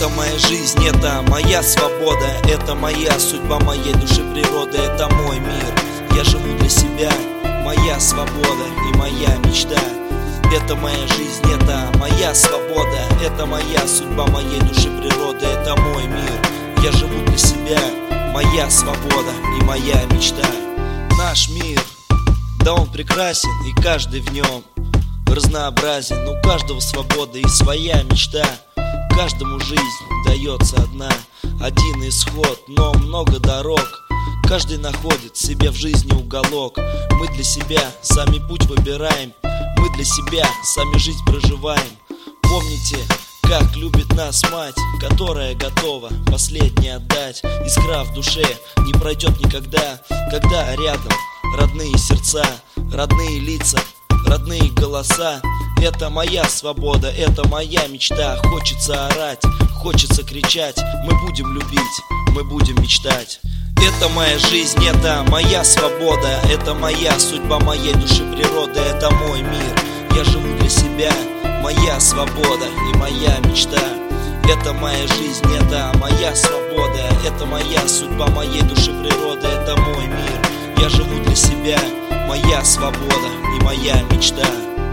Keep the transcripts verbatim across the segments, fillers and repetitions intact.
Это моя жизнь, это моя свобода, это моя судьба, моей души природы, это мой мир. Я живу для себя, моя свобода и моя мечта. Это моя жизнь, это моя свобода, это моя судьба, моей души природы, это мой мир. Я живу для себя, моя свобода и моя мечта. Наш мир, да он прекрасен, и каждый в нем разнообразен. У каждого свобода и своя мечта. Каждому жизнь дается одна, один исход, но много дорог. Каждый находит себе в жизни уголок. Мы для себя сами путь выбираем, мы для себя сами жизнь проживаем. Помните, как любит нас мать, которая готова последнее отдать. Искра в душе не пройдет никогда, когда рядом родные сердца, родные лица, родные голоса. Это моя свобода, это моя мечта. Хочется орать, хочется кричать. Мы будем любить, мы будем мечтать. Это моя жизнь, это моя свобода, это моя судьба, моей души природы, это мой мир. Я живу для себя, моя свобода и моя мечта. Это моя жизнь, это моя свобода, это моя судьба, моей души природы, это мой мир. Я живу для себя, моя свобода и моя мечта.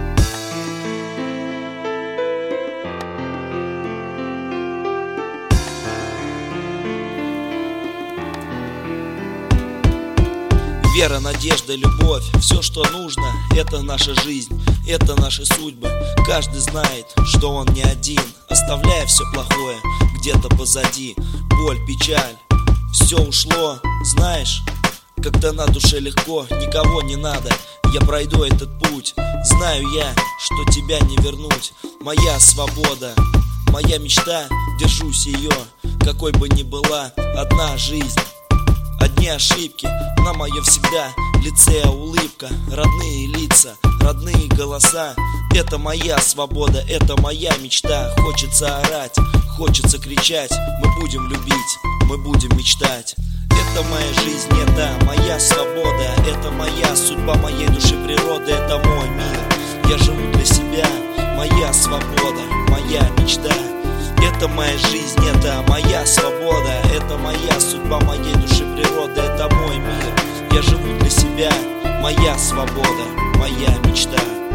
Вера, надежда, любовь, все, что нужно, это наша жизнь, это наши судьбы. Каждый знает, что он не один, оставляя все плохое где-то позади. Боль, печаль, все ушло, знаешь, когда на душе легко, никого не надо. Я пройду этот путь, знаю я, что тебя не вернуть. Моя свобода, моя мечта, держусь ее, какой бы ни была одна жизнь. Одни ошибки, на моем всегда лице улыбка. Родные лица, родные голоса. Это моя свобода, это моя мечта. Хочется орать, хочется кричать. Мы будем любить, мы будем мечтать. Это моя жизнь, это моя свобода, это моя судьба, моей души природы, это мой мир. Я живу для себя, моя свобода, моя мечта. Это моя жизнь, это моя свобода, это моя судьба, моей души природы, это мой мир. Я живу для себя, моя свобода, моя мечта.